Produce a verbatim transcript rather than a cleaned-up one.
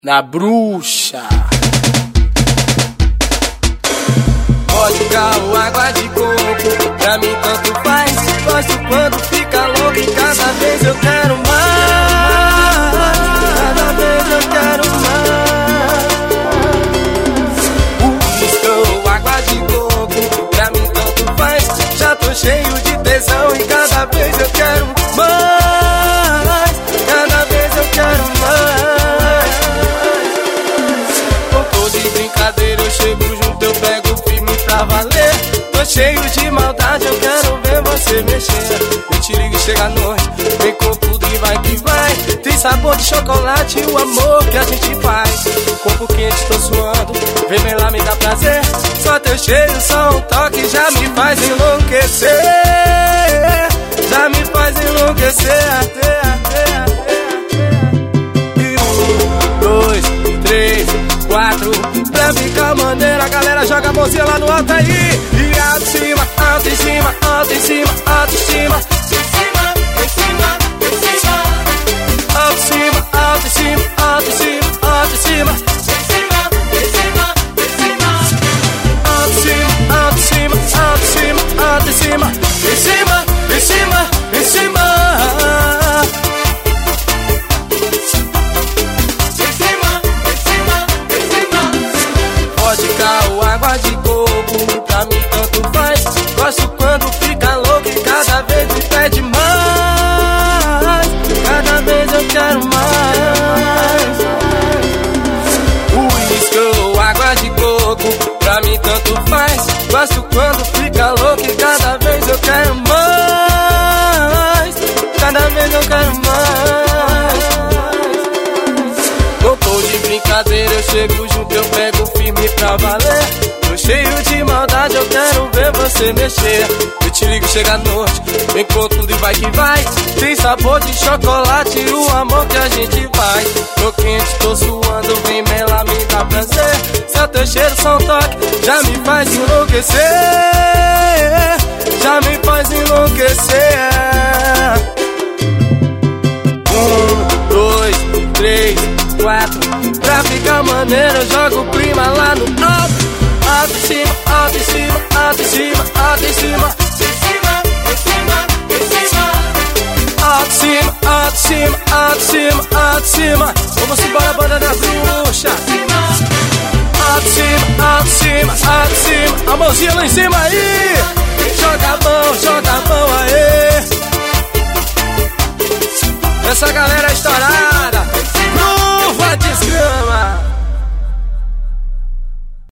Na bruxa. Vodka ou água de coco, pra mim tanto faz. Gosto quando fica louco e cada vez eu quero mais. Cada vez eu quero mais. Uísque ou água de coco, pra mim tanto faz. Já tô cheio de tesão e cada vez eu quero mais. Cada vez eu quero mais. Com todo de brincadeira eu chego junto, eu pego firme pra valer. Tô cheio de maldade, eu quero ver você mexer. Eu te ligo e chega à noite, vem com tudo e vai que vai. Tem sabor de chocolate e o amor que a gente faz. Corpo quente, tô suando, vem lá, me dá prazer. Só teu cheiro, só um toque já me faz enlouquecer. Já me faz enlouquecer até, até, até. E um, dois, três, quatro. Pra ficar maneira, a galera joga a mãozinha lá no alto aí. E alto em cima, alto em cima, alto em cima, alto em cima. Em cima, em cima, em cima. Alto em cima, alto em cima, alto em cima, alto em cima. Em cima, em cima, em cima. Alto em cima, alto em cima, alto em cima, alto em cima. Em cima, em cima, em cima. Vodka ou água de coco, pra mim tanto faz. Gosto quando fica louco e cada vez me pede mais. Cada vez eu quero mais. Uísque ou água de coco, pra mim tanto faz. Gosto quando fica louco e cada vez eu quero mais. Cada vez eu quero mais. Não tô de brincadeira, eu chego junto, eu pego firme pra valer. Tô cheio de maldade, eu quero ver você mexer. Eu te ligo, chega à noite, vem com tudo e vai que vai. Tem sabor de chocolate e o amor que a gente faz. Tô quente, tô suando, vem melar, me dá prazer. Seu teu cheiro, só um toque, já me faz enlouquecer. Já me faz enlouquecer. Um, dois, três, quatro. Pra ficar maneiro eu jogo o clima lá no alto. Alto em cima, alto em cima, alto em cima, alto em cima. Em cima, em cima, em cima. Alto em cima, alto em cima, alto em cima, alto em cima. Vamos embora, banda da bruxa. Alto em cima, alto em cima, alto em cima. A mãozinha lá em cima aí.